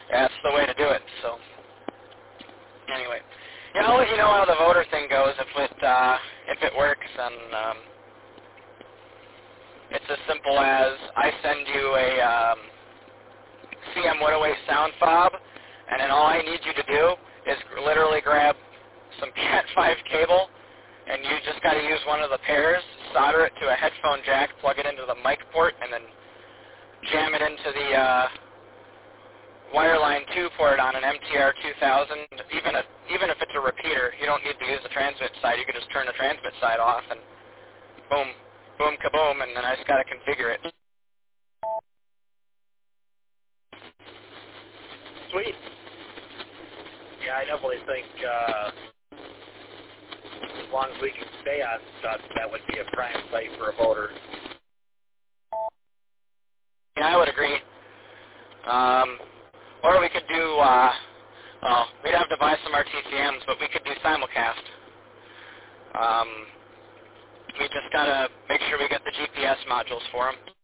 that's the way to do it. So anyway, yeah, I'll let you know how the voter thing goes if it works, and it's as simple as I send you a CM Woodaway sound fob, and then all I need you to do is literally grab some Cat 5 cable, and you just got to use one of the pairs, solder it to a headphone jack, plug it into the mic port, and then jam it into the Wireline 2 port on an MTR 2000. Even if it's a repeater, you don't need to use the transmit side. You can just turn the transmit side off, and boom, boom, kaboom, and then I just got to configure it. Sweet. Yeah, I definitely think as long as we can stay on stuff, that would be a prime play for a voter. Yeah, I would agree. Or we could do, we'd have to buy some RTCMs, but we could do simulcast. We just got to make sure we get the GPS modules for them.